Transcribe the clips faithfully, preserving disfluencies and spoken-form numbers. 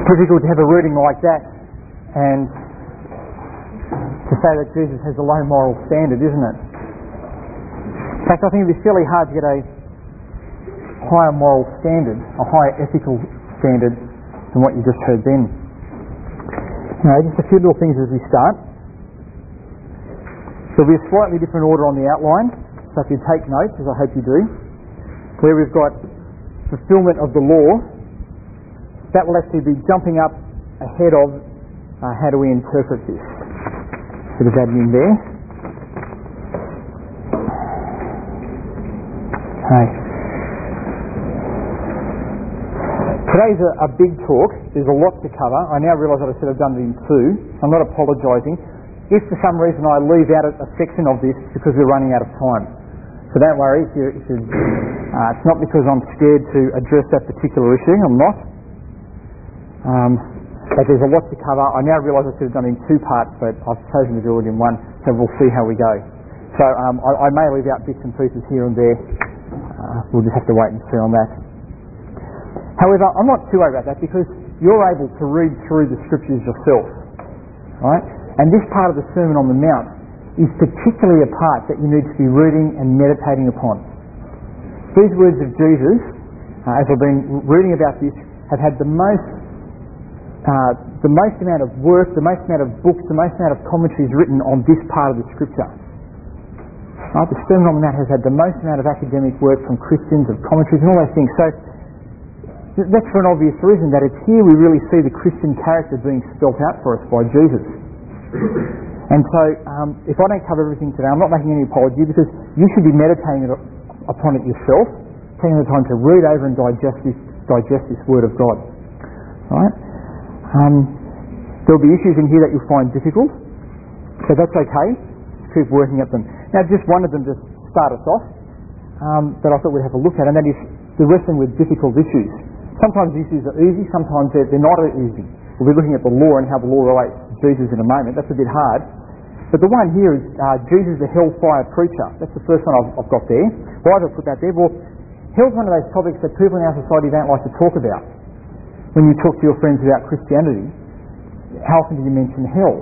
difficult to have a reading like that and to say that Jesus has a low moral standard, isn't it? In fact, I think it'd be fairly hard to get a higher moral standard, a higher ethical standard than what you just heard then. Now, just a few little things as we start. There'll be a slightly different order on the outline, so if you take notes, as I hope you do, where we've got fulfilment of the law, that will actually be jumping up ahead of uh, how do we interpret this. Bit of admin there. Okay. Today's a, a big talk. There's a lot to cover. I now realise that I should have done it in two. I'm not apologising. If for some reason I leave out a, a section of this, it's because we're running out of time. So don't worry. If you, if you, uh, it's not because I'm scared to address that particular issue. I'm not. Um, but there's a lot to cover. I now realise I should have done it in two parts, but I've chosen to do it in one. So we'll see how we go. So um, I, I may leave out bits and pieces here and there. Uh, we'll just have to wait and see on that. However, I'm not too worried about that because you're able to read through the scriptures yourself, right? And this part of the Sermon on the Mount is particularly a part that you need to be reading and meditating upon. These words of Jesus, uh, as I've been reading about this, have had the most, uh, the most amount of work, the most amount of books, the most amount of commentaries written on this part of the Scripture. Right? The Sermon on the Mount has had the most amount of academic work from Christians, of commentaries and all those things. So that's for an obvious reason, that it's here we really see the Christian character being spelt out for us by Jesus. And so, um, if I don't cover everything today, I'm not making any apology because you should be meditating upon it yourself, taking the time to read over and digest this, digest this Word of God. Right? Um, there'll be issues in here that you'll find difficult, so that's okay. Keep working at them. Now, just one of them to start us off um, that I thought we'd have a look at, and that is the wrestling with difficult issues. Sometimes issues are easy, sometimes they're, they're not easy. We'll be looking at the law and how the law relates to Jesus in a moment. That's a bit hard. But the one here is uh, Jesus the hellfire preacher. That's the first one I've, I've got there. Why did I put that there? Well, hell's one of those topics that people in our society don't like to talk about. When you talk to your friends about Christianity, how often do you mention hell?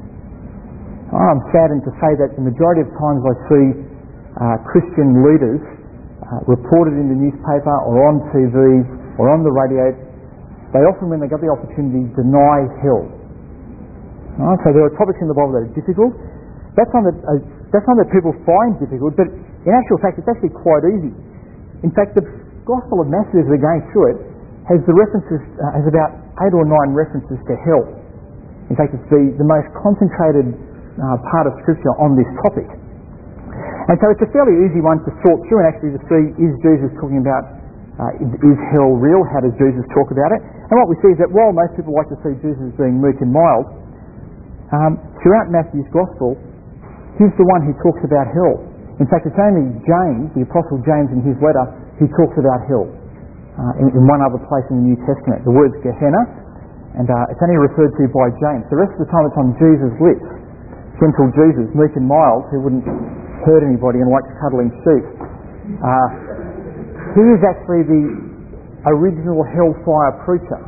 I'm saddened to say that the majority of times I see uh, Christian leaders uh, reported in the newspaper or on T V or on the radio, they often, when they get the opportunity, deny hell. Right, so there are topics in the Bible that are difficult. That's one that, uh, that's one that people find difficult, but in actual fact it's actually quite easy. In fact, the Gospel of Matthew, as we're going through it, has the references, uh, has about eight or nine references to hell. In fact, it's the, the most concentrated uh, part of Scripture on this topic. And so it's a fairly easy one to sort through and actually to see, is Jesus talking about Uh, is hell real? How does Jesus talk about it? And what we see is that while most people like to see Jesus being meek and mild, um, throughout Matthew's Gospel, he's the one who talks about hell. In fact, it's only James, the Apostle James in his letter, who talks about hell uh, in, in one other place in the New Testament. The word's Gehenna, and uh, it's only referred to by James. The rest of the time it's on Jesus' lips. Gentle Jesus, meek and mild, who wouldn't hurt anybody and likes cuddling sheep. Uh, He is actually the original hellfire preacher.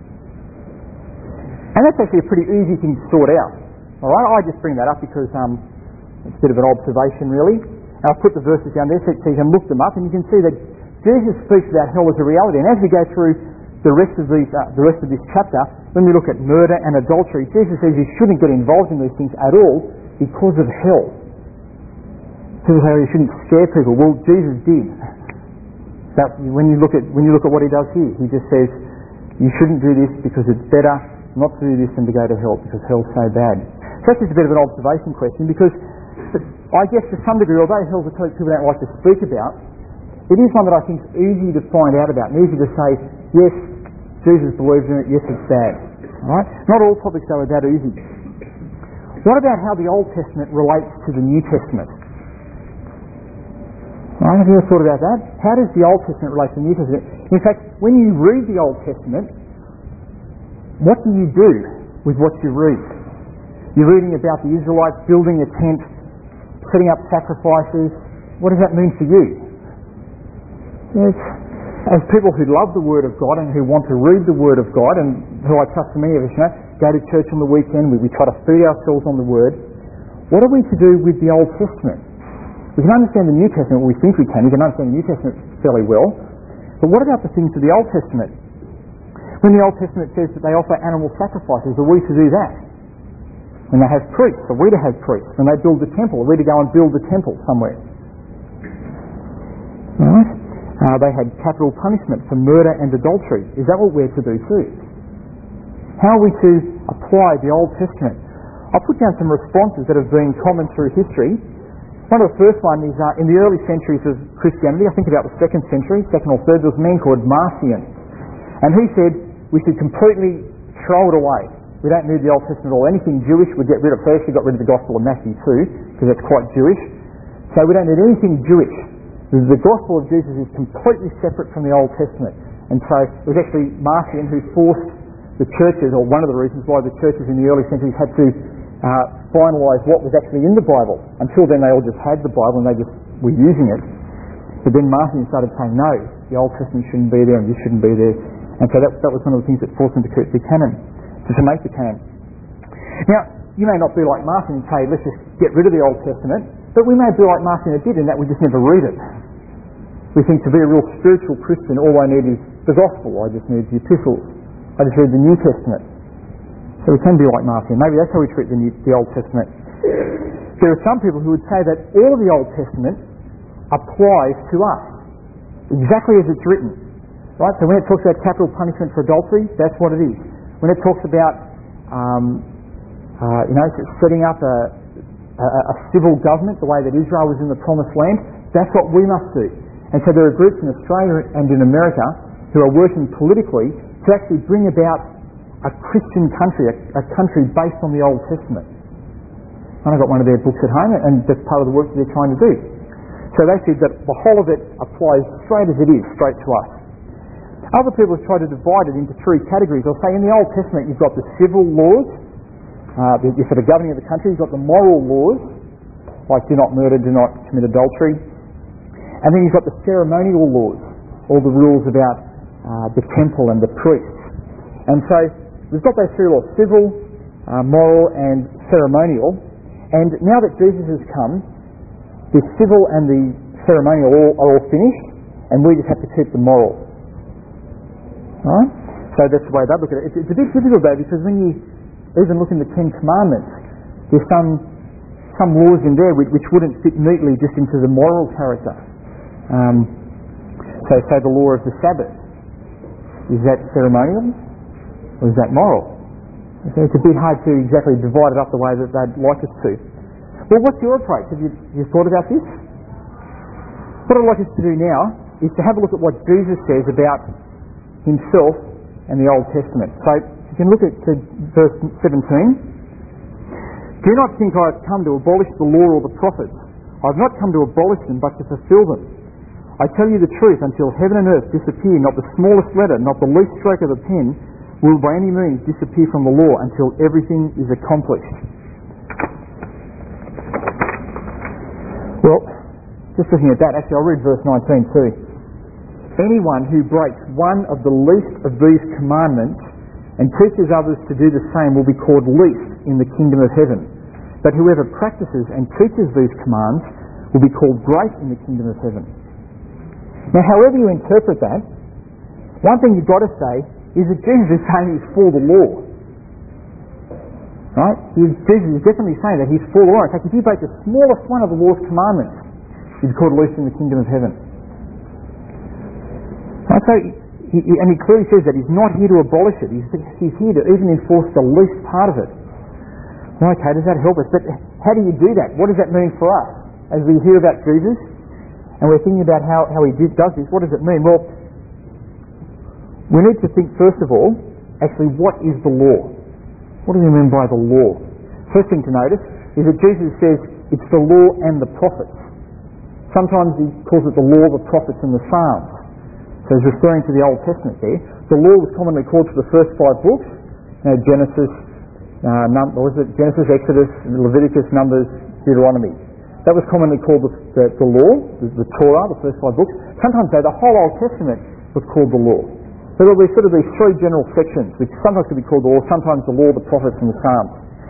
And that's actually a pretty easy thing to sort out. Alright, I just bring that up because um, it's a bit of an observation really. And I've put the verses down there so you can look them up and you can see that Jesus speaks about hell as a reality. And as we go through the rest of these, uh, the rest of this chapter, when we look at murder and adultery, Jesus says you shouldn't get involved in these things at all because of hell. People say you shouldn't scare people. Well, Jesus did. That when you look at when you look at what he does here, he just says you shouldn't do this because it's better not to do this than to go to hell because hell's so bad. So that's just a bit of an observation question because I guess to some degree, although hell's a topic people don't like to speak about, it is one that I think is easy to find out about and easy to say, yes, Jesus believes in it, yes, it's bad. All right? Not all topics though are that easy. What about how the Old Testament relates to the New Testament? Right, have you ever thought about that? How does the Old Testament relate to the New Testament? In fact, when you read the Old Testament, what do you do with what you read? You're reading about the Israelites building a tent, setting up sacrifices. What does that mean for you? Yes. as people who love the Word of God and who want to read the Word of God, and who I trust for many of us, you know, go to church on the weekend, we, we try to feed ourselves on the Word, what are we to do with the Old Testament? We can understand the New Testament, we think we can, we can understand the New Testament fairly well, but what about the things of the Old Testament? When the Old Testament says that they offer animal sacrifices, are we to do that? When they have priests, are we to have priests? When they build the temple, are we to go and build the temple somewhere? Right? Uh, they had capital punishment for murder and adultery. Is that what we're to do too? How are we to apply the Old Testament? I'll put down some responses that have been common through history. One of the first ones is uh, in the early centuries of Christianity, I think about the second century, second or third, there was a man called Marcion. And he said we should completely throw it away. We don't need the Old Testament at all. Anything Jewish we get rid of. First we got rid of the Gospel of Matthew too, because that's quite Jewish. So we don't need anything Jewish. The Gospel of Jesus is completely separate from the Old Testament. And so it was actually Marcion who forced the churches, or one of the reasons why the churches in the early centuries had to uh, finalise what was actually in the Bible. Until then they all just had the Bible and they just were using it. But then Marcion started saying, no, the Old Testament shouldn't be there and this shouldn't be there. And so that, that was one of the things that forced them to create the canon, to, to make the canon. Now, you may not be like Marcion and say, let's just get rid of the Old Testament, but we may be like Marcion and did in that we just never read it. We think to be a real spiritual Christian, all I need is the Gospel, I just need the epistles, I just read the New Testament. So we can be like Marcion. Maybe that's how we treat the, New, the Old Testament. There are some people who would say that all of the Old Testament applies to us, exactly as it's written. Right? So when it talks about capital punishment for adultery, that's what it is. When it talks about um, uh, you know, setting up a, a, a civil government, the way that Israel was in the Promised Land, that's what we must do. And so there are groups in Australia and in America who are working politically to actually bring about a Christian country, a, a country based on the Old Testament. And I've got one of their books at home, and that's part of the work that they're trying to do. So they said that the whole of it applies straight as it is, straight to us. Other people have tried to divide it into three categories. They'll say in the Old Testament you've got the civil laws, uh, the, for the governing of the country. You've got the moral laws, like do not murder, do not commit adultery. And then you've got the ceremonial laws, all the rules about uh, the temple and the priests. And so we've got those three laws, civil, uh, moral and ceremonial. And now that Jesus has come, the civil and the ceremonial all, are all finished, and we just have to keep the moral. Right? So that's the way they look at it. It's, it's a bit difficult though, because when you even look in the Ten Commandments, there's some some laws in there which, which wouldn't fit neatly just into the moral character. Um, so say the law of the Sabbath. Is that ceremonial or is that moral? So it's a bit hard to exactly divide it up the way that they'd like us to. Well, what's your approach? Have you, you thought about this? What I'd like us to do now is to have a look at what Jesus says about himself and the Old Testament. So you can look at to verse seventeen. Do not think I have come to abolish the law or the prophets. I have not come to abolish them, but to fulfill them. I tell you the truth, until heaven and earth disappear, not the smallest letter, not the least stroke of the pen, will by any means disappear from the law until everything is accomplished. Well, just looking at that, actually I'll read verse nineteen too. Anyone who breaks one of the least of these commandments and teaches others to do the same will be called least in the kingdom of heaven. But whoever practices and teaches these commands will be called great in the kingdom of heaven. Now, however you interpret that, one thing you've got to say is that Jesus is saying he's for the law. Right? Jesus is definitely saying that he's for the law. In fact, if you break the smallest one of the law's commandments, you'll be called least in the kingdom of heaven. Right? So, he, and he clearly says that he's not here to abolish it. He's, he's here to even enforce the least part of it. Well, okay, does that help us? But how do you do that? What does that mean for us? As we hear about Jesus, and we're thinking about how, how he did, does this, what does it mean? Well, we need to think first of all, actually, what is the law? What do we mean by the law? First thing to notice is that Jesus says it's the law and the prophets. Sometimes he calls it the law, the prophets and the Psalms. So he's referring to the Old Testament there. The law was commonly called for the first five books, you know, Genesis, uh, num- what was it? Genesis, Exodus, Leviticus, Numbers, Deuteronomy. That was commonly called the, the, the law, the, the Torah, the first five books. Sometimes though, the whole Old Testament was called the law. So there'll be sort of these three general sections, which sometimes could be called the law, sometimes the law, the prophets and the Psalms.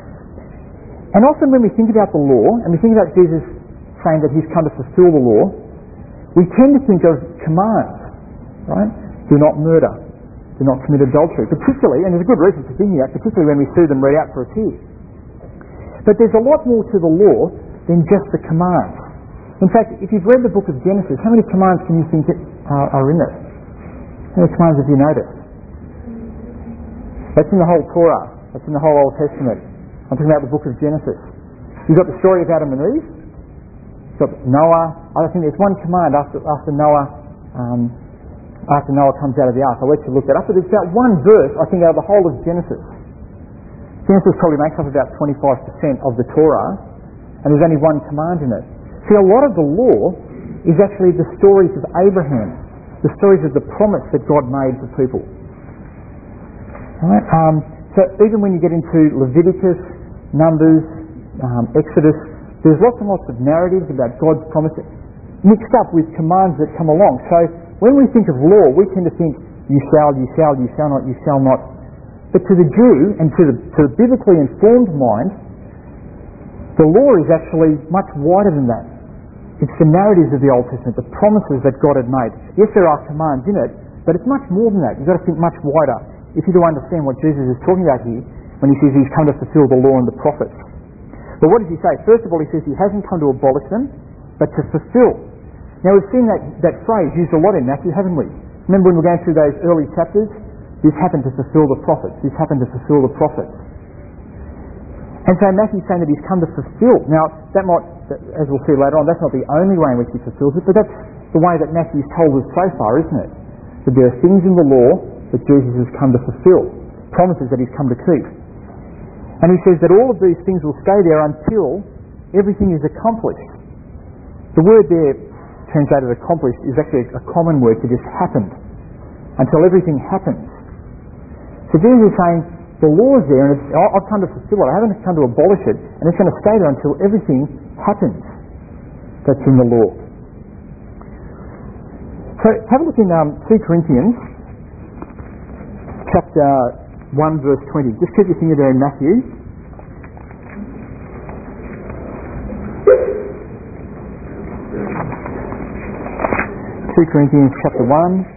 And often when we think about the law, and we think about Jesus saying that he's come to fulfill the law, we tend to think of commands, right? Do not murder, do not commit adultery, particularly, and there's a good reason for thinking that, particularly when we see them read out for us here. But there's a lot more to the law than just the commands. In fact, if you've read the book of Genesis, how many commands can you think are, are in it? How many commands have you noticed? That's in the whole Torah. That's in the whole Old Testament. I'm talking about the book of Genesis. You've got the story of Adam and Eve. You've got Noah. I think there's one command after, after Noah um, after Noah comes out of the ark. I'll let you look that up. But there's about one verse, I think, out of the whole of Genesis. Genesis probably makes up about twenty-five percent of the Torah, and there's only one command in it. See, a lot of the law is actually the stories of Abraham, the stories of the promise that God made to people. Right? Um, so even when you get into Leviticus, Numbers, um, Exodus, there's lots and lots of narratives about God's promise mixed up with commands that come along. So when we think of law, we tend to think, you shall, you shall, you shall not, you shall not. But to the Jew and to the, to the biblically informed mind, the law is actually much wider than that. It's the narratives of the Old Testament, the promises that God had made. Yes, there are commands in it, but it's much more than that. You've got to think much wider if you do understand what Jesus is talking about here when he says he's come to fulfill the law and the prophets. But what does he say? First of all, he says he hasn't come to abolish them, but to fulfill. Now, we've seen that, that phrase used a lot in Matthew, haven't we? Remember when we were going through those early chapters? This happened to fulfill the prophets. This happened to fulfill the prophets. And so Matthew's saying that he's come to fulfill. Now, that might, as we'll see later on, that's not the only way in which he fulfills it, but that's the way that Matthew's told us so far, isn't it? That there are things in the law that Jesus has come to fulfill, promises that he's come to keep. And he says that all of these things will stay there until everything is accomplished. The word there, translated accomplished, is actually a common word to just happened. Until everything happens. So Jesus is saying, the law is there and it's, I've come to fulfill it. I haven't come to abolish it, and it's going to stay there until everything happens that's in the law. So have a look in um, two Corinthians chapter one verse twenty. Just keep your finger there in Matthew. two Corinthians chapter one.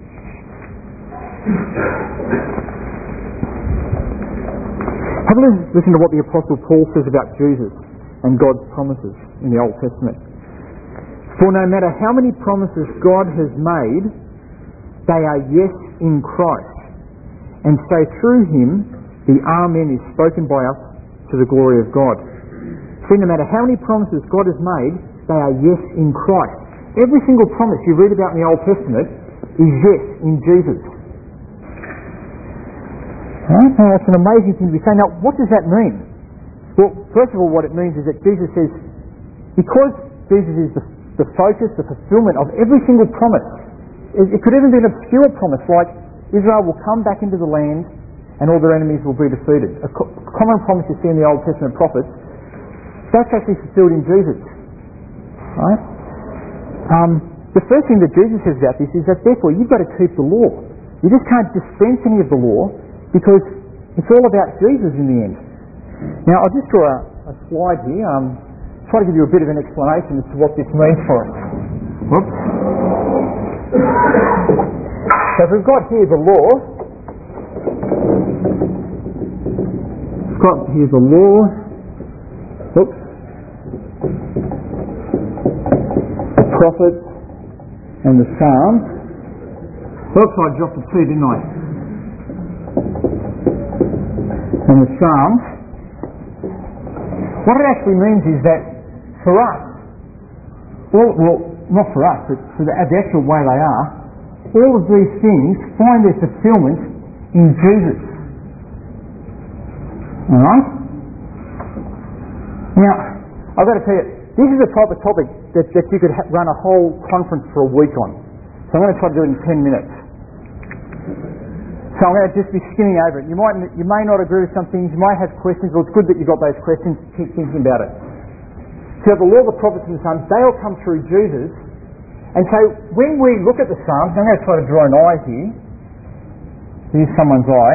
Have a listen to what the Apostle Paul says about Jesus and God's promises in the Old Testament. For no matter how many promises God has made, they are yes in Christ. And so through him, the Amen is spoken by us to the glory of God. For no matter how many promises God has made, they are yes in Christ. Every single promise you read about in the Old Testament is yes in Jesus. Right? Now, that's an amazing thing to be saying. Now, what does that mean? Well, first of all, what it means is that Jesus says, because Jesus is the, the focus, the fulfilment of every single promise, it, it could even be an obscure promise like Israel will come back into the land and all their enemies will be defeated. A co- common promise you see in the Old Testament prophets, that's actually fulfilled in Jesus. Right? Um, the first thing that Jesus says about this is that therefore you've got to keep the law. You just can't dispense any of the law, because it's all about Jesus in the end. Now, I'll just draw a, a slide here, um, try to give you a bit of an explanation as to what this means for us. Whoops. So if we've got here the law, we've got here the law, whoops, the prophets and the Psalms. Whoops, I dropped the two, didn't I? And the Psalms, what it actually means is that for us, all, well, not for us, but for the, the actual way they are, all of these things find their fulfilment in Jesus. Alright? Now, I've got to tell you, this is the type of topic that, that you could ha- run a whole conference for a week on. So I'm going to try to do it in ten minutes. So I'm going to just be skimming over it. You might, you may not agree with some things, you might have questions, but it's good that you've got those questions, keep thinking about it. So the law, the prophets and the Psalms, they all come through Jesus, And so when we look at the Psalms, I'm going to try to draw an eye here. Here's someone's eye.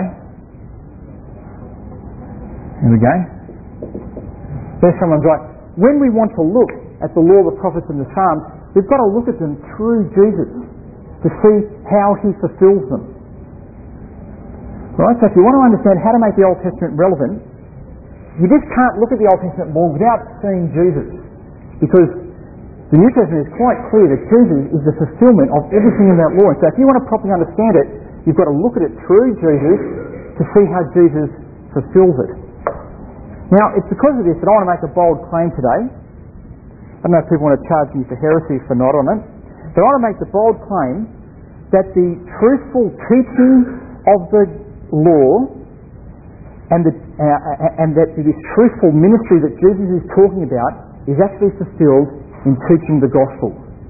Here we go. There's someone's eye. When we want to look at the law, the prophets and the Psalms, we've got to look at them through Jesus to see how he fulfills them. Right? So if you want to understand how to make the Old Testament relevant, you just can't look at the Old Testament law without seeing Jesus. Because the New Testament is quite clear that Jesus is the fulfilment of everything in that law. And so if you want to properly understand it, you've got to look at it through Jesus to see how Jesus fulfills it. Now, it's because of this that I want to make a bold claim today. I don't know if people want to charge me for heresy for not on it, but I want to make the bold claim that the truthful teaching of the law and, the, uh, and that this truthful ministry that Jesus is talking about is actually fulfilled in teaching the gospel.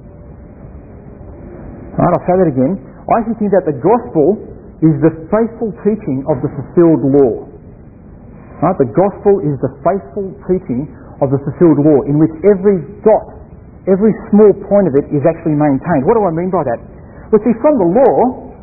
Right, I'll say that again. I actually think that the gospel is the faithful teaching of the fulfilled law. Right, the gospel is the faithful teaching of the fulfilled law, in which every dot, every small point of it is actually maintained. What do I mean by that? Well, see, from the law,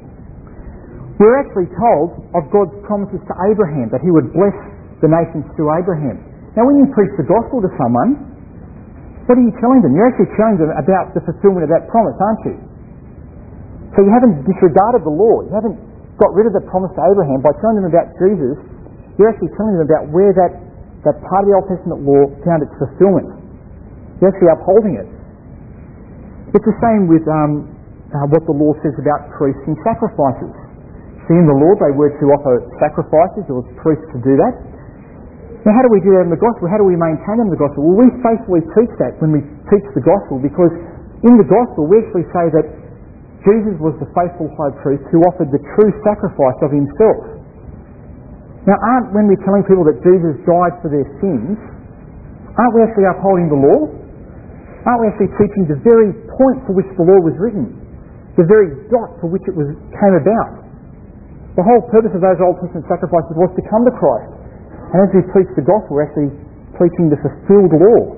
we're actually told of God's promises to Abraham, that he would bless the nations through Abraham. Now, when you preach the gospel to someone, what are you telling them? You're actually telling them about the fulfilment of that promise, aren't you? So you haven't disregarded the law. You haven't got rid of the promise to Abraham. By telling them about Jesus, you're actually telling them about where that, that part of the Old Testament law found its fulfilment. You're actually upholding it. It's the same with um, uh, what the law says about priests and sacrifices. See, in the law they were to offer sacrifices. There was priests to do that. Now, how do we do that in the gospel? How do we maintain them in the gospel? Well, we faithfully teach that when we teach the gospel, because in the gospel we actually say that Jesus was the faithful high priest who offered the true sacrifice of himself. Now, aren't, when we're telling people that Jesus died for their sins, aren't we actually upholding the law? Aren't we actually teaching the very point for which the law was written? The very dot for which it was came about? The whole purpose of those Old Testament sacrifices was to come to Christ. And as we preach the gospel, we're actually preaching the fulfilled law.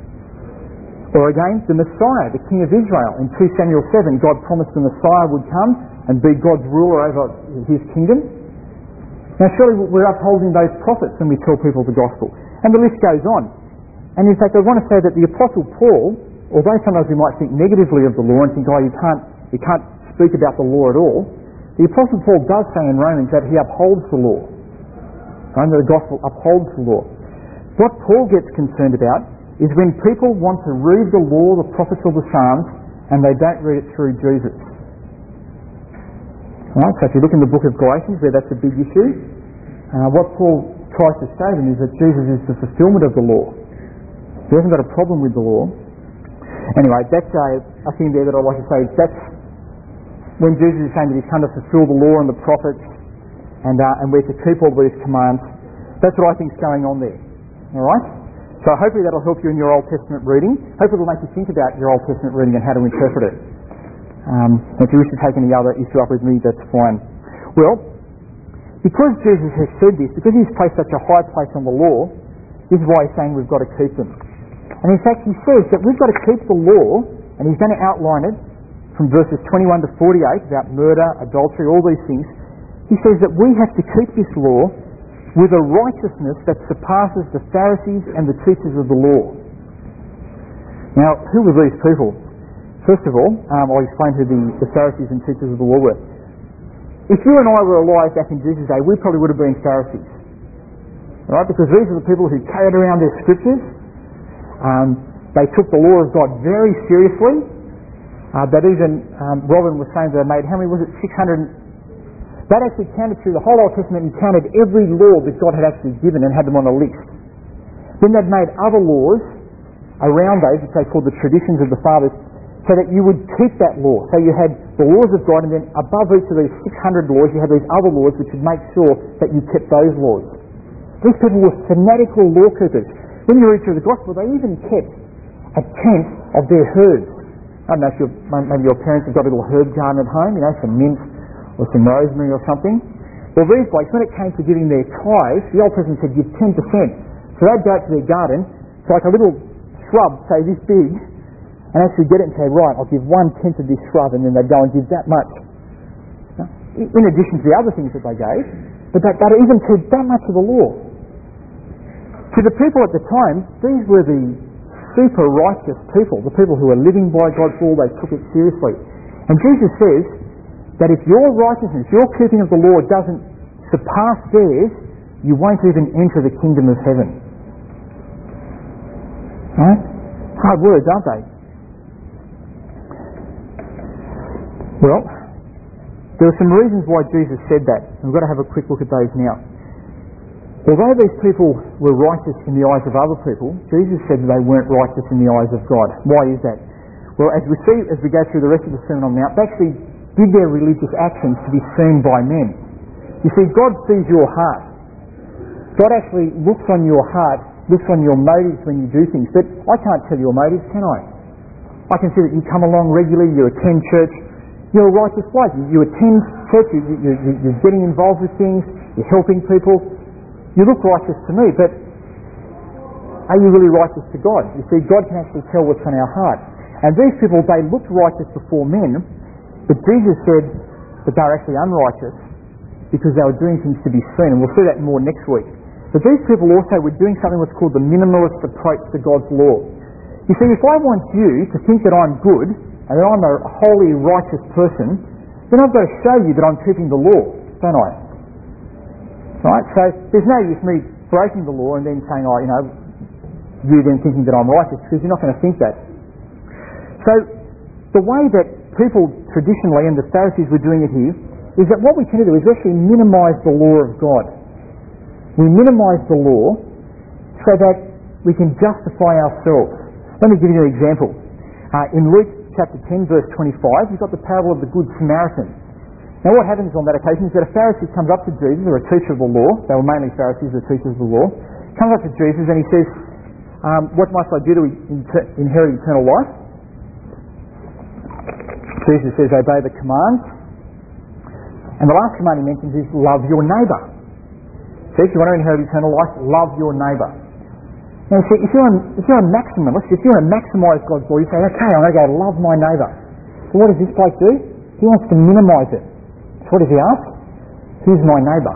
Or again, the Messiah, the King of Israel. In two Samuel seven, God promised the Messiah would come and be God's ruler over his kingdom. Now surely we're upholding those prophets when we tell people the gospel. And the list goes on. And in fact, I want to say that the Apostle Paul, although sometimes we might think negatively of the law and think, oh, you can't, you can't speak about the law at all, the Apostle Paul does say in Romans that he upholds the law. Right? The gospel upholds the law. What Paul gets concerned about is when people want to read the law, the prophets or the Psalms, and they don't read it through Jesus. Right? So if you look in the book of Galatians, where that's a big issue, uh, what Paul tries to say then is that Jesus is the fulfilment of the law. He hasn't got a problem with the law. Anyway, that's a, a thing there that I'd like to say. That's when Jesus is saying that he's come to fulfill the law and the prophets, and uh, and we're to keep all these commands. That's what I think is going on there. All right? So hopefully that'll help you in your Old Testament reading. Hopefully it'll make you think about your Old Testament reading and how to interpret it. Um, if you wish to take any other issue up with me, that's fine. Well, because Jesus has said this, because he's placed such a high place on the law, this is why he's saying we've got to keep them. And in fact he says that we've got to keep the law, and he's going to outline it from verses twenty-one to forty-eight about murder, adultery, all these things. He says that we have to keep this law with a righteousness that surpasses the Pharisees and the teachers of the law. Now, who were these people? First of all, um, I'll explain who the, the Pharisees and teachers of the law were. If you and I were alive back in Jesus' day, we probably would have been Pharisees. Right? Because these are the people who carried around their scriptures. Um, they took the law of God very seriously. Uh, that even, um, Robin was saying that they made, how many was it, six hundred... That actually counted through the whole Old Testament and counted every law that God had actually given and had them on a list. Then they'd made other laws around those, which they called the traditions of the fathers, so that you would keep that law. So you had the laws of God, and then above each of these six hundred laws, you had these other laws which would make sure that you kept those laws. These people were fanatical law keepers. When you read through the Gospel, they even kept a tenth of their herbs. I don't know if your, maybe your parents have got a little herb garden at home, you know, some mint or some rosemary or something. Well, these blokes, when it came to giving their tithes, the Old Testament said give ten percent. So they'd go out to their garden, it's like a little shrub, say this big, and actually get it and say, right, I'll give one-tenth of this shrub, and then they'd go and give that much. In addition to the other things that they gave, but that, that even said that much of the law. To the people at the time, these were the super righteous people, the people who were living by God's law. They took it seriously. And Jesus says that if your righteousness, your keeping of the law doesn't surpass theirs, you won't even enter the kingdom of heaven. Right? Hard words, aren't they? Well, there are some reasons why Jesus said that. We've got to have a quick look at those now. Although these people were righteous in the eyes of other people, Jesus said that they weren't righteous in the eyes of God. Why is that? Well, as we see, as we go through the rest of the Sermon on the Mount, they actually did their religious actions to be seen by men. You see, God sees your heart. God actually looks on your heart, looks on your motives when you do things. But I can't tell your motives, can I? I can see that you come along regularly, you attend church, you're a righteous bloke. You, you attend church, you, you, you, you're getting involved with things, you're helping people. You look righteous to me, but are you really righteous to God? You see, God can actually tell what's on our heart. And these people, they looked righteous before men, but Jesus said that they were actually unrighteous because they were doing things to be seen. And we'll see that more next week. But these people also were doing something what's called the minimalist approach to God's law. You see, if I want you to think that I'm good, and that I'm a holy, righteous person, then I've got to show you that I'm keeping the law, don't I? Right? So there's no use me breaking the law and then saying, oh, you know, you then thinking that I'm righteous, because you're not going to think that. So the way that people traditionally, and the Pharisees were doing it here, is that what we tend to do is actually minimise the law of God. We minimise the law so that we can justify ourselves. Let me give you an example. Uh, in Luke chapter ten, verse twenty-five, you've got the parable of the Good Samaritan. Now what happens on that occasion is that a Pharisee comes up to Jesus, or a teacher of the law, they were mainly Pharisees, the teachers of the law, comes up to Jesus and he says, um, what must I do to inter- inherit eternal life? Jesus says, obey the commands. And the last command he mentions is, love your neighbour. So if you want to inherit eternal life, love your neighbour. Now, see, if you're, a, if you're a maximalist, if you want to maximise God's law, you say, okay, I'm going to go love my neighbour. So what does this bloke do? He wants to minimise it. So what does he ask? Who's my neighbour?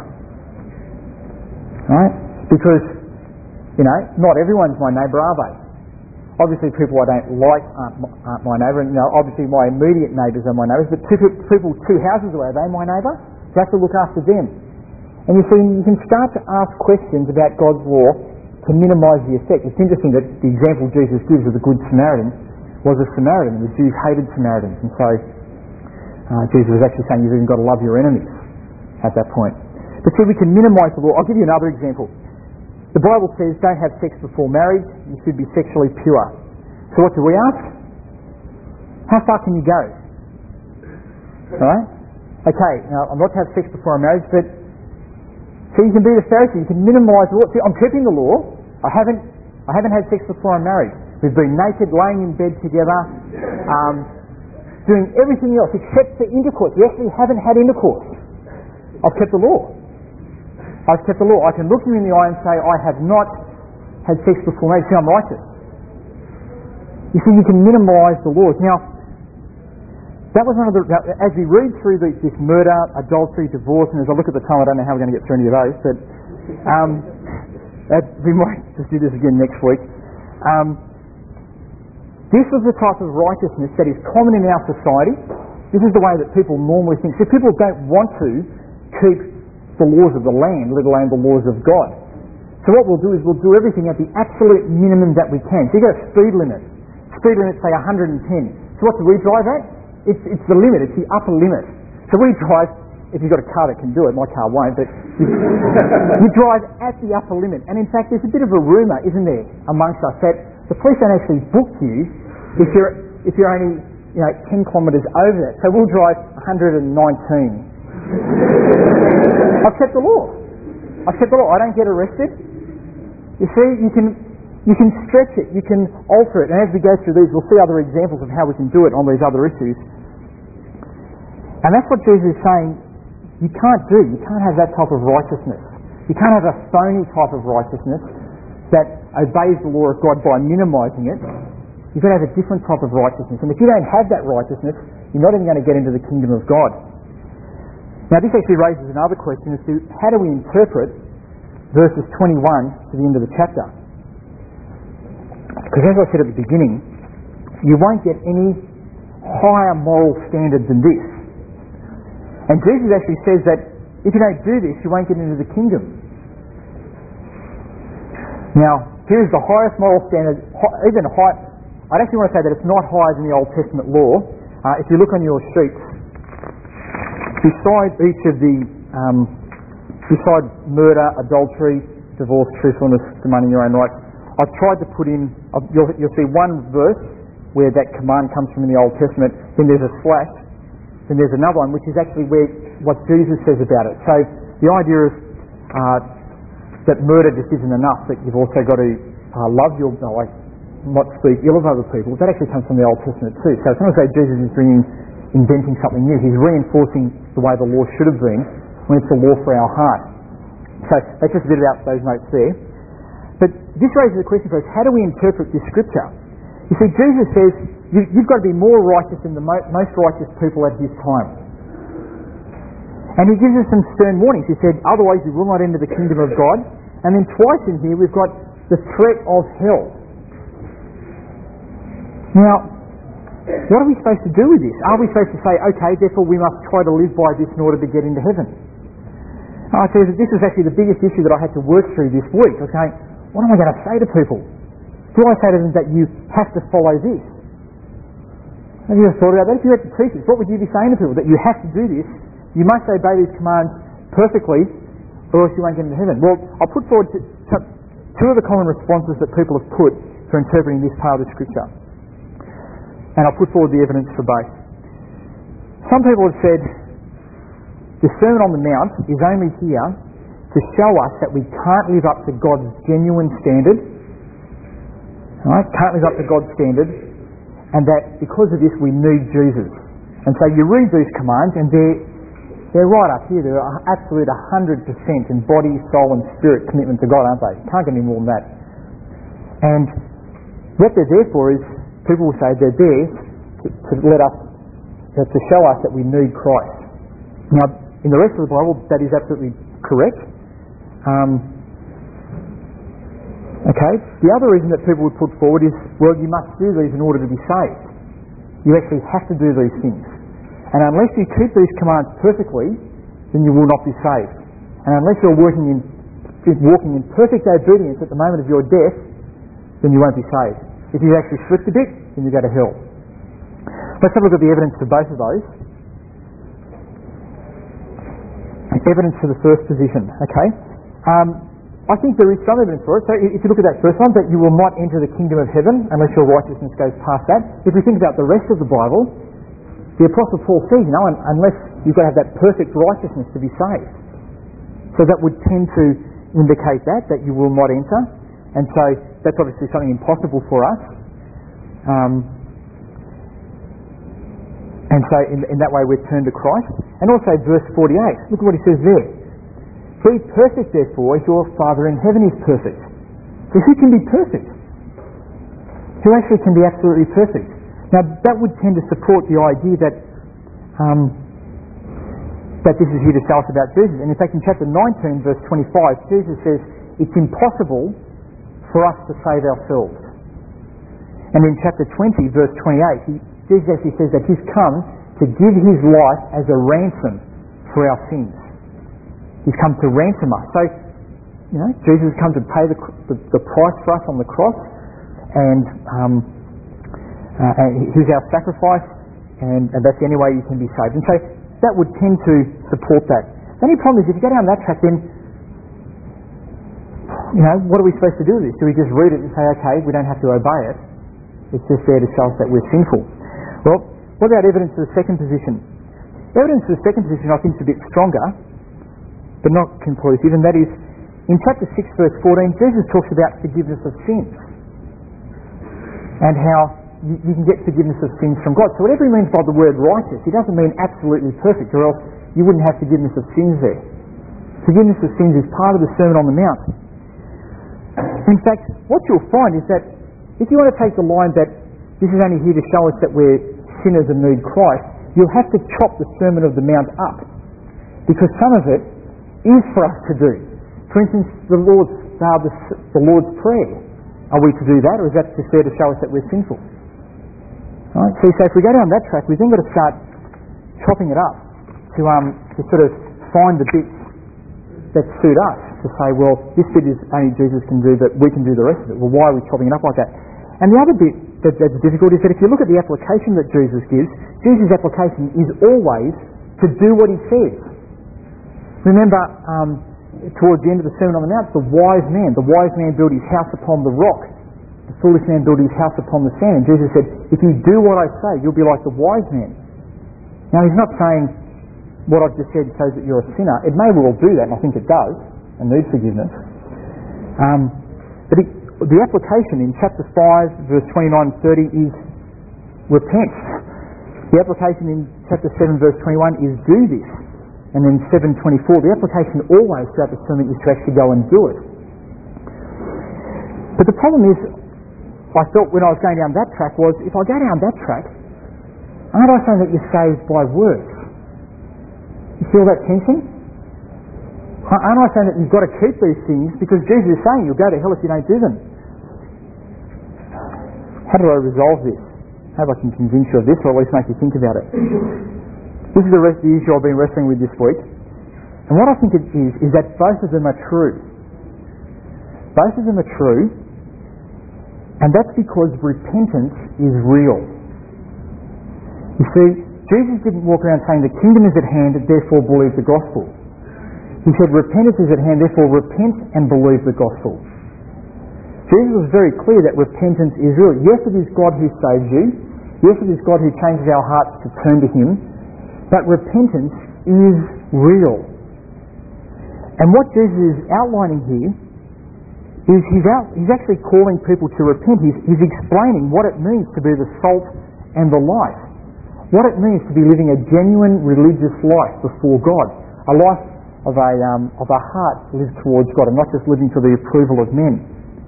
Right? Because, you know, not everyone's my neighbour, are they? Obviously people I don't like aren't, aren't my neighbour, and, you know, obviously my immediate neighbours are my neighbours, but two people two houses away, are they my neighbour? So I have to look after them. And you see, you can start to ask questions about God's law to minimise the effect. It's interesting that the example Jesus gives of the Good Samaritan was a Samaritan. The Jews hated Samaritans, and so uh, Jesus was actually saying you've even got to love your enemies at that point. But see, we can minimise the law. I'll give you another example. The Bible says don't have sex before marriage, you should be sexually pure. So what do we ask? How far can you go? Right? Okay, now I'm not to have sex before marriage, but so you can be the Pharisee, you can minimise the law. See, I'm keeping the law. I haven't, I haven't had sex before I'm married. We've been naked, laying in bed together, um, doing everything else except for intercourse. We actually haven't had intercourse. I've kept the law. I've kept the law. I can look you in the eye and say, I have not had sex before marriage. See, I'm righteous. You see, you can minimise the laws. Now, that was one of the, as we read through the, this murder, adultery, divorce, and as I look at the time, I don't know how we're going to get through any of those, but um, that, we might just do this again next week. Um, this was the type of righteousness that is common in our society. This is the way that people normally think. So people don't want to keep the laws of the land, let alone the laws of God. So what we'll do is we'll do everything at the absolute minimum that we can. So you've got a speed limit. Speed limit, say one hundred ten. So what do we drive at? It's, it's the limit, it's the upper limit. So we drive, if you've got a car that can do it, my car won't, but you, you drive at the upper limit. And in fact, there's a bit of a rumour, isn't there, amongst us, that the police don't actually book you if you're, if you're only, you know, ten kilometres over that. So we'll drive one hundred nineteen. I've kept the law. I've kept the law. I don't get arrested. You see, you can, you can stretch it, you can alter it. And as we go through these, we'll see other examples of how we can do it on these other issues. And that's what Jesus is saying you can't do. You can't have that type of righteousness. You can't have a phony type of righteousness that obeys the law of God by minimising it. You've got to have a different type of righteousness. And if you don't have that righteousness, you're not even going to get into the kingdom of God. Now this actually raises another question as to how do we interpret verses twenty-one to the end of the chapter? Because as I said at the beginning, you won't get any higher moral standard than this. And Jesus actually says that if you don't do this, you won't get into the kingdom. Now, here's the highest moral standard, even high. I'd actually want to say that it's not higher than the Old Testament law. Uh, if you look on your sheets, beside each of the, um, beside murder, adultery, divorce, truthfulness, demanding your own rights, I've tried to put in, you'll, you'll see one verse where that command comes from in the Old Testament, then there's a slash, then there's another one which is actually where what Jesus says about it. So the idea is uh, that murder just isn't enough, that you've also got to uh, love your, no, like, not speak ill of other people. That actually comes from the Old Testament too. So it's not as though Jesus is bringing, inventing something new. He's reinforcing the way the law should have been when it's a law for our heart. So that's just a bit about those notes there. But this raises the question for us, how do we interpret this scripture? You see, Jesus says you, you've got to be more righteous than the mo- most righteous people at his time. And he gives us some stern warnings. He said, otherwise you will not enter the kingdom of God. And then twice in here we've got the threat of hell. Now, what are we supposed to do with this? Are we supposed to say, okay, therefore we must try to live by this in order to get into heaven? And I tell you that this was actually the biggest issue that I had to work through this week. I was going, what am I going to say to people? Do I say to them that you have to follow this? Have you ever thought about that? If you had to teach this, what would you be saying to people? That you have to do this, you must obey these commands perfectly, or else you won't get into heaven. Well, I'll put forward two of the common responses that people have put for interpreting this part of the scripture. And I'll put forward the evidence for both. Some people have said the Sermon on the Mount is only here to show us that we can't live up to God's genuine standard, right? Can't live up to God's standard, and that because of this we need Jesus. And so you read these commands and they're, they're right up here. They're absolute one hundred percent in body, soul and spirit commitment to God, aren't they? Can't get any more than that. And what they're there for is, people will say they're there to, to let us, to show us that we need Christ. Now, in the rest of the Bible, that is absolutely correct. Um, okay. The other reason that people would put forward is, well, you must do these in order to be saved. You actually have to do these things. And unless you keep these commands perfectly, then you will not be saved. And unless you're working in, walking in perfect obedience at the moment of your death, then you won't be saved. If you actually slipped a bit, then you go to hell. Let's have a look at the evidence for both of those. Evidence for the first position, okay? Um, I think there is some evidence for it. So if you look at that first one, that you will not enter the kingdom of heaven unless your righteousness goes past that. If we think about the rest of the Bible, the Apostle Paul says, you know, unless you've got to have that perfect righteousness to be saved. So that would tend to indicate that, that you will not enter. And so that's obviously something impossible for us. Um, and so in, in that way we're turned to Christ. And also verse forty-eight, look at what he says there. Be perfect therefore as your Father in heaven is perfect. So who can be perfect? Who actually can be absolutely perfect? Now that would tend to support the idea that um, that this is here to tell us about Jesus. And in fact in chapter nineteen verse twenty-five, Jesus says it's impossible for us to save ourselves. And in chapter twenty, verse twenty-eight, he, Jesus actually says that he's come to give his life as a ransom for our sins. He's come to ransom us. So, you know, Jesus has come to pay the, the, the price for us on the cross, and, um, uh, and he's our sacrifice, and, and that's the only way you can be saved. And so that would tend to support that. The only problem is if you go down that track, then you know, what are we supposed to do with this? Do we just read it and say, okay, we don't have to obey it? It's just there to show us that we're sinful. Well, what about evidence for the second position? Evidence for the second position I think is a bit stronger, but not conclusive, and that is, in chapter six verse fourteen, Jesus talks about forgiveness of sins, and how you, you can get forgiveness of sins from God. So whatever he means by the word righteous, he doesn't mean absolutely perfect, or else you wouldn't have forgiveness of sins there. Forgiveness of sins is part of the Sermon on the Mount. In fact, what you'll find is that if you want to take the line that this is only here to show us that we're sinners and need Christ, you'll have to chop the Sermon of the Mount up, because some of it is for us to do. For instance, the Lord's, uh, the, the Lord's Prayer. Are we to do that, or is that just there to show us that we're sinful? Right? So, so if we go down that track, we've then got to start chopping it up to um to sort of find the bits that suit us, to say, well, this bit is only Jesus can do, but we can do the rest of it. Well, why are we chopping it up like that? And the other bit that, that's difficult is that if you look at the application that Jesus gives, Jesus' application is always to do what he says. Remember, um, towards the end of the Sermon on the Mount, the wise man, the wise man built his house upon the rock. The foolish man built his house upon the sand. And Jesus said, if you do what I say, you'll be like the wise man. Now, he's not saying what I've just said shows that you're a sinner. It may well do that, and I think it does, and needs forgiveness. Um, but it, the application in chapter five, verse twenty-nine and thirty is repent. The application in chapter seven, verse twenty-one is do this. And then seven twenty-four, the application always throughout the sermon is to actually go and do it. But the problem is, I felt when I was going down that track was, if I go down that track, aren't I saying that you're saved by works? You feel that tension? Aren't I saying that you've got to keep these things because Jesus is saying you'll go to hell if you don't do them? How do I resolve this? How I can convince you of this, or at least make you think about it? This is the, rest, the issue I've been wrestling with this week. And what I think it is, is that both of them are true. Both of them are true, and that's because repentance is real. You see, Jesus didn't walk around saying the kingdom is at hand, therefore believe the gospel. He said repentance is at hand, therefore repent and believe the gospel. Jesus was very clear that repentance is real. Yes, it is God who saves you. Yes, it is God who changes our hearts to turn to him. But repentance is real. And what Jesus is outlining here is he's, out, he's actually calling people to repent. He's, he's explaining what it means to be the salt and the light. What it means to be living a genuine religious life before God. A life of a, um, of a heart lived towards God and not just living for the approval of men.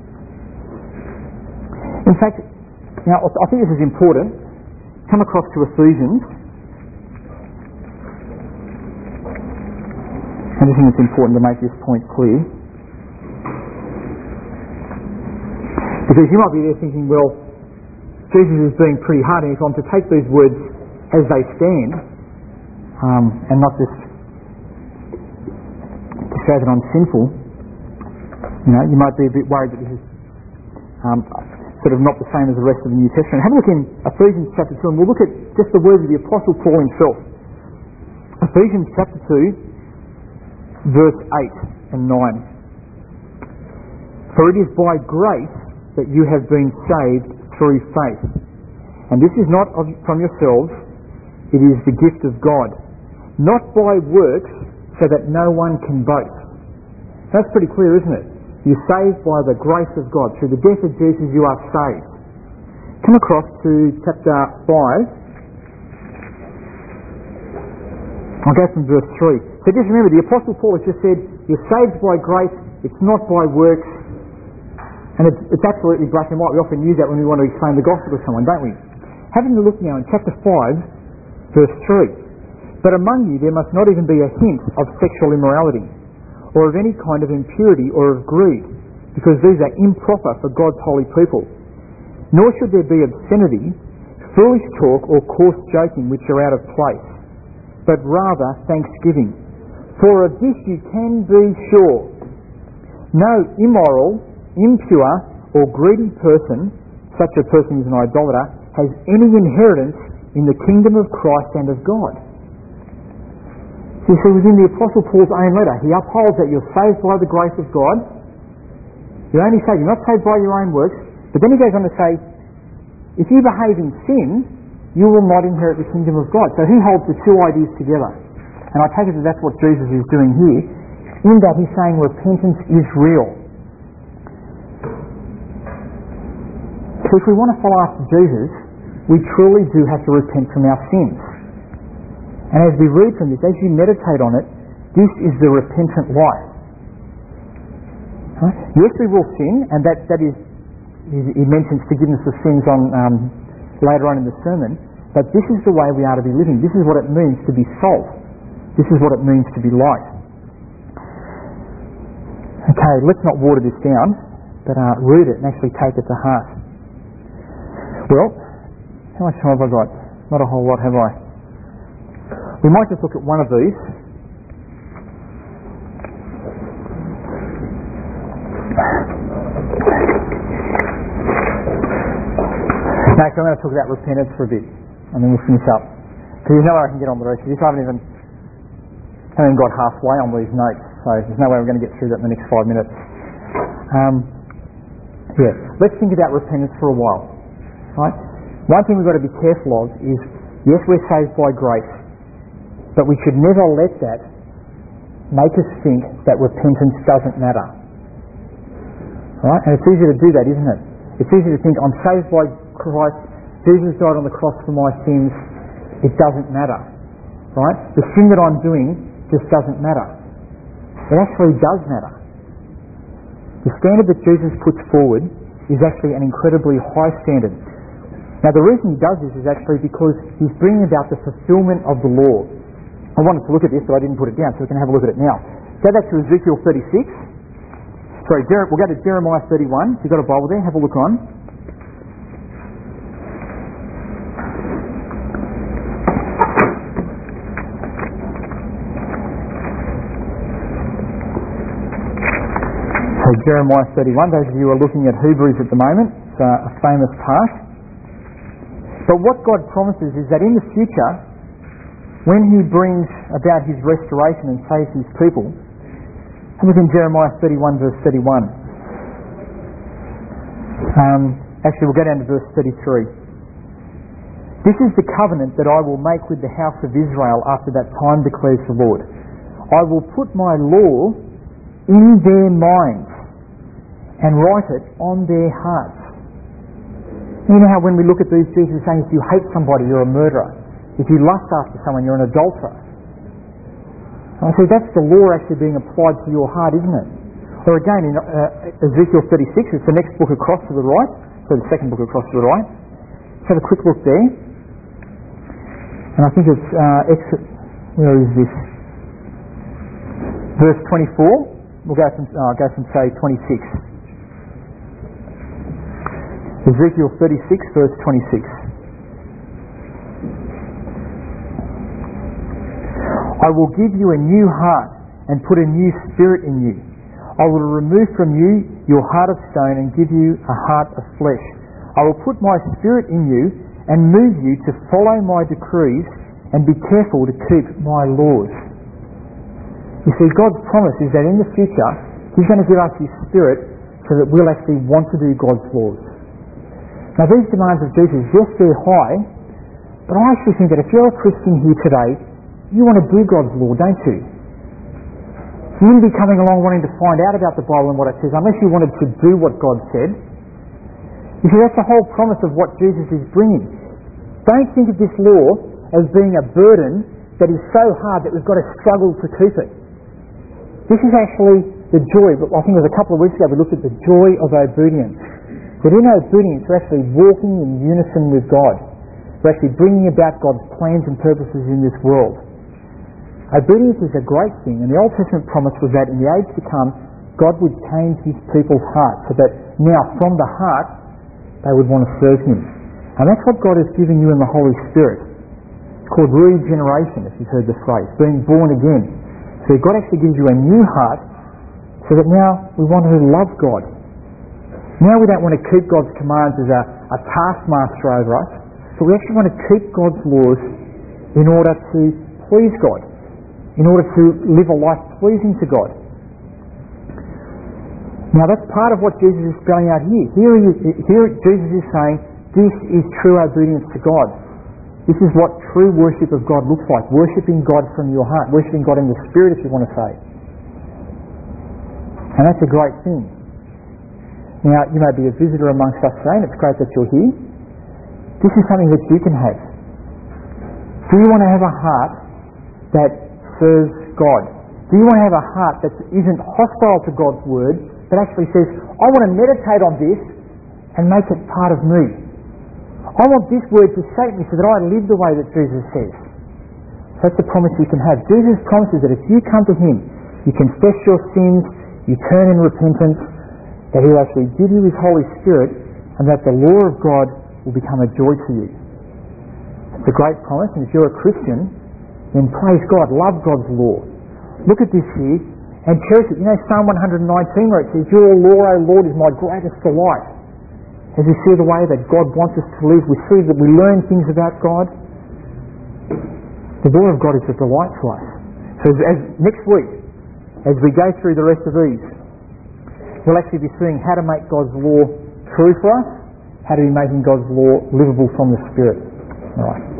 In fact, now I think this is important. Come across to Ephesians. I just think it's important to make this point clear. Because you might be there thinking, well, Jesus is being pretty hard, and if I'm to take these words as they stand, um, and not just to show that I'm sinful, you know, you might be a bit worried that this is um, sort of not the same as the rest of the New Testament. Have a look in Ephesians chapter two, and we'll look at just the words of the Apostle Paul himself. Ephesians chapter two, verse eight and nine. For it is by grace that you have been saved through faith. And this is not of, from yourselves, it is the gift of God. Not by works, so that no one can boast. That's pretty clear, isn't it? You're saved by the grace of God. Through the death of Jesus you are saved. Come across to chapter five. I'll go from verse three. So just remember, the Apostle Paul has just said, you're saved by grace, it's not by works. And it's, it's absolutely black and white. We often use that when we want to explain the gospel to someone, don't we? Having a look now in chapter five, verse three. But among you there must not even be a hint of sexual immorality, or of any kind of impurity or of greed, because these are improper for God's holy people. Nor should there be obscenity, foolish talk, or coarse joking which are out of place, but rather thanksgiving. For of this you can be sure. No immoral, impure, or greedy person, such a person is an idolater, has any inheritance in the kingdom of Christ and of God. So you see, within the Apostle Paul's own letter, he upholds that you're saved by the grace of God. You're only saved, you're not saved by your own works. But then he goes on to say, if you behave in sin, you will not inherit the kingdom of God. So he holds the two ideas together. And I take it that that's what Jesus is doing here, in that he's saying repentance is real. So if we want to follow after Jesus, we truly do have to repent from our sins. And as we read from this, as you meditate on it, this is the repentant life. Right? Yes, we will sin, and that, that is, he mentions forgiveness of sins on um, later on in the sermon, but this is the way we are to be living. This is what it means to be salt. This is what it means to be light. Okay, let's not water this down, but uh, read it and actually take it to heart. Well, how much time have I got? Not a whole lot, have I? We might just look at one of these. Now, so I'm going to talk about repentance for a bit, and then we'll finish up. Because there's no way I can get on the rest of this. I haven't even, haven't even got halfway on these notes, so there's no way we're going to get through that in the next five minutes. Um, yeah, let's think about repentance for a while. Right? One thing we've got to be careful of is, yes, we're saved by grace, but we should never let that make us think that repentance doesn't matter. Right? And it's easy to do that, isn't it? It's easy to think, I'm saved by Christ, Jesus died on the cross for my sins, it doesn't matter. Right? The sin that I'm doing just doesn't matter. It actually does matter. The standard that Jesus puts forward is actually an incredibly high standard. Now the reason he does this is actually because he's bringing about the fulfilment of the law. I wanted to look at this, but I didn't put it down, so we can have a look at it now. Go back to Ezekiel thirty-six. Sorry, we'll go to Jeremiah thirty-one. If you've got a Bible there, have a look on. So Jeremiah thirty-one, those of you who are looking at Hebrews at the moment, it's a famous part. But what God promises is that in the future, when he brings about his restoration and saves his people, have a look in Jeremiah thirty-one verse thirty-one. Um, actually, we'll go down to verse thirty-three. This is the covenant that I will make with the house of Israel after that time, declares the Lord. I will put my law in their minds and write it on their hearts. You know how when we look at these, Jesus is saying if you hate somebody, you're a murderer. If you lust after someone, you're an adulterer. I say that's the law actually being applied to your heart, isn't it? Or again, in uh, Ezekiel thirty-six, it's the next book across to the right, so the second book across to the right. Let's have a quick look there. And I think it's, uh, exit, where is this? Verse twenty-four. We'll go from, uh, go from say, twenty-six. Ezekiel thirty-six, verse twenty-six. I will give you a new heart and put a new spirit in you. I will remove from you your heart of stone and give you a heart of flesh. I will put my spirit in you and move you to follow my decrees and be careful to keep my laws. You see, God's promise is that in the future, he's going to give us his spirit so that we'll actually want to do God's laws. Now these demands of Jesus, yes, they're high, but I actually think that if you're a Christian here today, you want to do God's law, don't you? You wouldn't be coming along wanting to find out about the Bible and what it says unless you wanted to do what God said. You see, that's the whole promise of what Jesus is bringing. Don't think of this law as being a burden that is so hard that we've got to struggle to keep it. This is actually the joy, but I think it was a couple of weeks ago we looked at the joy of obedience. That in obedience we're actually walking in unison with God. We're actually bringing about God's plans and purposes in this world. Obedience is a great thing, and the Old Testament promise was that in the age to come, God would change his people's hearts, so that now from the heart, they would want to serve him. And that's what God has given you in the Holy Spirit. It's called regeneration, if you've heard the phrase, being born again. So God actually gives you a new heart, so that now we want to love God. Now we don't want to keep God's commands as a, a taskmaster over us, but we actually want to keep God's laws in order to please God, in order to live a life pleasing to God. Now that's part of what Jesus is spelling out here. Here, he is, here Jesus is saying, this is true obedience to God. This is what true worship of God looks like. Worshipping God from your heart. Worshipping God in the Spirit, if you want to say. And that's a great thing. Now, you may be a visitor amongst us today, and it's great that you're here. This is something that you can have. Do you want to have a heart that serves God? Do you want to have a heart that isn't hostile to God's word, but actually says, I want to meditate on this and make it part of me. I I want this word to shape me so that I live the way that Jesus says. That's the promise you can have. Jesus promises that if you come to Him, you confess your sins, you turn in repentance, that He will actually give you His Holy Spirit, and that the law of God will become a joy to you. It's a great promise, and if you're a Christian, then praise God, love God's law. Look at this here and cherish it. You know Psalm one nineteen where it says, "Your law, O Lord, is my greatest delight." As we see the way that God wants us to live, we see that we learn things about God. The law of God is a delight to us. So as, as next week, as we go through the rest of these, we'll actually be seeing how to make God's law true for us, how to be making God's law livable from the Spirit. All right.